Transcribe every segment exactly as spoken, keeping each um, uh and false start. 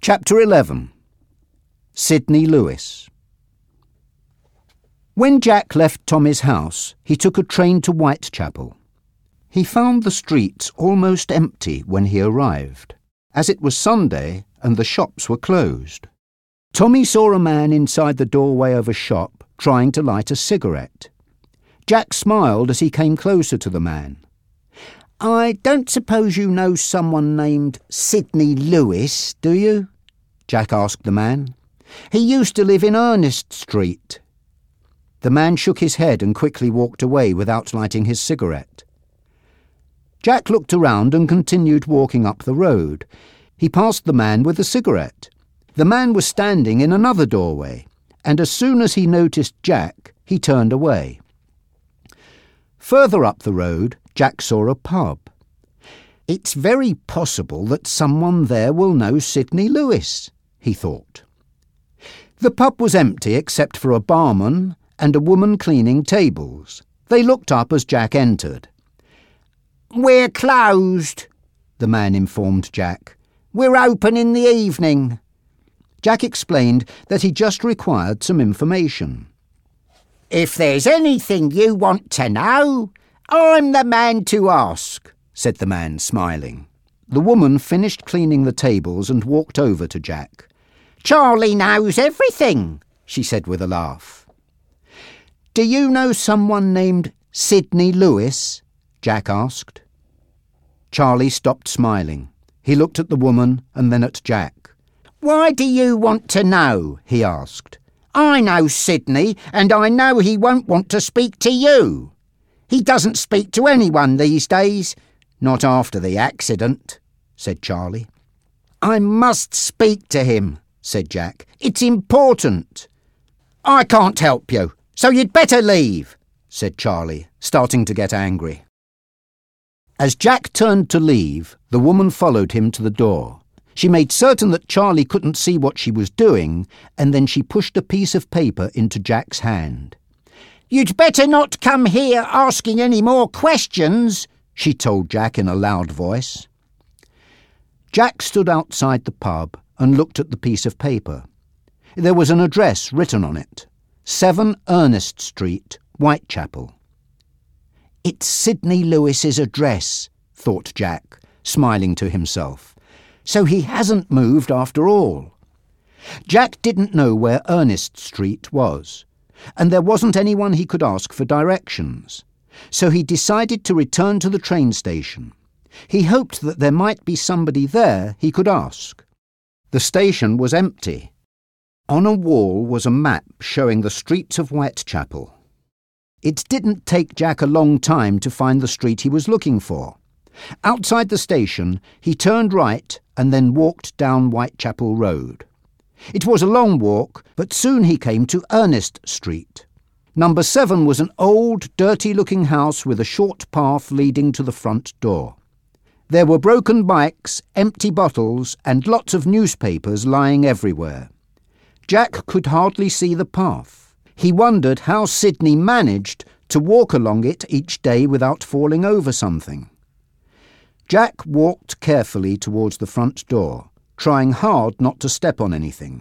Chapter eleven. Sidney Lewis. When Jack left Tommy's house, he took a train to Whitechapel. He found the streets almost empty when he arrived, as it was Sunday and the shops were closed. Tommy saw a man inside the doorway of a shop trying to light a cigarette. Jack smiled as he came closer to the man. "I don't suppose you know someone named Sidney Lewis, do you?" Jack asked the man. "He used to live in Ernest Street." The man shook his head and quickly walked away without lighting his cigarette. Jack looked around and continued walking up the road. He passed the man with the cigarette. The man was standing in another doorway, and as soon as he noticed Jack, he turned away. Further up the road, Jack saw a pub. "It's very possible that someone there will know Sidney Lewis," he thought. The pub was empty except for a barman and a woman cleaning tables. They looked up as Jack entered. "We're closed," the man informed Jack. "We're open in the evening." Jack explained that he just required some information. "If there's anything you want to know, I'm the man to ask," said the man, smiling. The woman finished cleaning the tables and walked over to Jack. "Charlie knows everything," she said with a laugh. "Do you know someone named Sidney Lewis?" Jack asked. Charlie stopped smiling. He looked at the woman and then at Jack. "Why do you want to know?" he asked. "I know Sidney, and I know he won't want to speak to you. He doesn't speak to anyone these days. Not after the accident," said Charlie. "I must speak to him," said Jack. "It's important." "I can't help you, so you'd better leave," said Charlie, starting to get angry. As Jack turned to leave, the woman followed him to the door. She made certain that Charlie couldn't see what she was doing, and then she pushed a piece of paper into Jack's hand. "You'd better not come here asking any more questions," she told Jack in a loud voice. Jack stood outside the pub and looked at the piece of paper. There was an address written on it. seven Ernest Street, Whitechapel. "It's Sidney Lewis's address," thought Jack, smiling to himself. "So he hasn't moved after all." Jack didn't know where Ernest Street was, and there wasn't anyone he could ask for directions, so he decided to return to the train station. He hoped that there might be somebody there he could ask. The station was empty. On a wall was a map showing the streets of Whitechapel. It didn't take Jack a long time to find the street he was looking for. Outside the station, he turned right and then walked down Whitechapel Road. It was a long walk, but soon he came to Ernest Street. Number seven was an old, dirty-looking house with a short path leading to the front door. There were broken bikes, empty bottles, and lots of newspapers lying everywhere. Jack could hardly see the path. He wondered how Sidney managed to walk along it each day without falling over something. Jack walked carefully towards the front door, trying hard not to step on anything.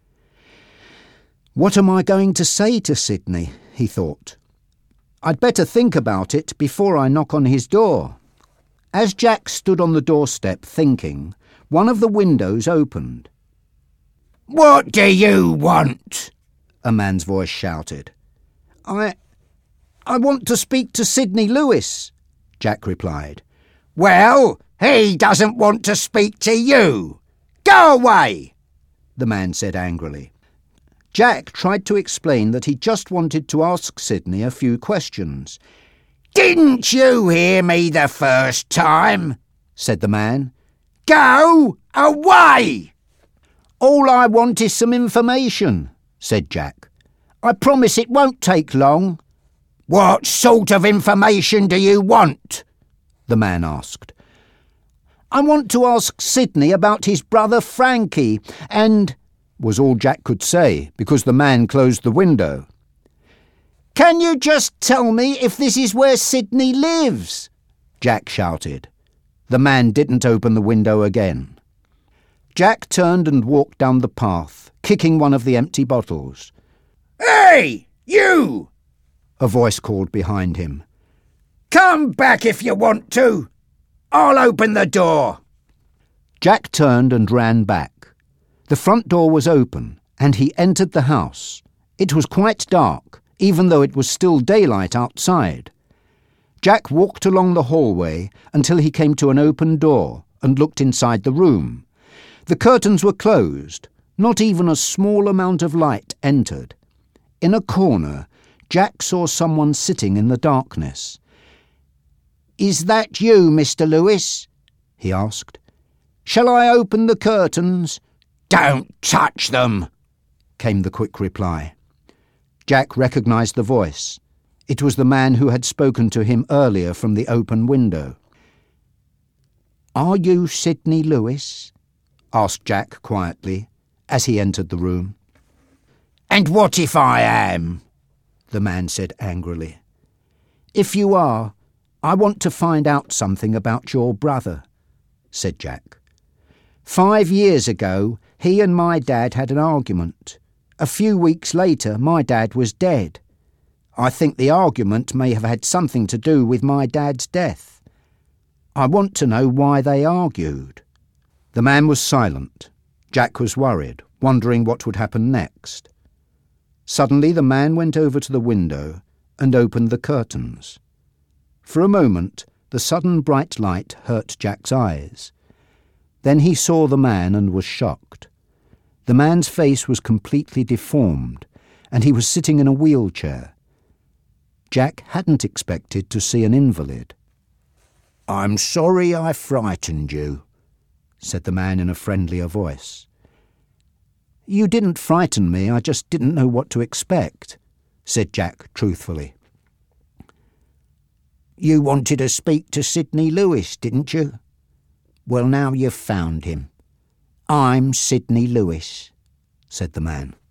"What am I going to say to Sidney?" he thought. "I'd better think about it before I knock on his door." As Jack stood on the doorstep thinking, one of the windows opened. "What do you want?" a man's voice shouted. I... I want to speak to Sidney Lewis," Jack replied. "Well, he doesn't want to speak to you. Go away," the man said angrily. Jack tried to explain that he just wanted to ask Sidney a few questions. "Didn't you hear me the first time?" said the man. "Go away!" "All I want is some information," said Jack. "I promise it won't take long." "What sort of information do you want?" the man asked. "I want to ask Sidney about his brother Frankie and—" was all Jack could say, because the man closed the window. "Can you just tell me if this is where Sidney lives?" Jack shouted. The man didn't open the window again. Jack turned and walked down the path, kicking one of the empty bottles. "Hey, you!" a voice called behind him. "Come back if you want to. I'll open the door." Jack turned and ran back. The front door was open, and he entered the house. It was quite dark, even though it was still daylight outside. Jack walked along the hallway until he came to an open door and looked inside the room. The curtains were closed. Not even a small amount of light entered. In a corner, Jack saw someone sitting in the darkness. "Is that you, Mister Lewis?" he asked. "Shall I open the curtains?" "Don't touch them," came the quick reply. Jack recognised the voice. It was the man who had spoken to him earlier from the open window. "Are you Sidney Lewis?" asked Jack quietly, as he entered the room. "And what if I am?" the man said angrily. "If you are, I want to find out something about your brother," said Jack. "Five years ago, he and my dad had an argument. A few weeks later, my dad was dead. I think the argument may have had something to do with my dad's death. I want to know why they argued." The man was silent. Jack was worried, wondering what would happen next. Suddenly the man went over to the window and opened the curtains. For a moment, the sudden bright light hurt Jack's eyes. Then he saw the man and was shocked. The man's face was completely deformed, and he was sitting in a wheelchair. Jack hadn't expected to see an invalid. "I'm sorry I frightened you," said the man in a friendlier voice. "You didn't frighten me, I just didn't know what to expect," said Jack truthfully. "You wanted to speak to Sidney Lewis, didn't you? Well, now you've found him. I'm Sidney Lewis," said the man.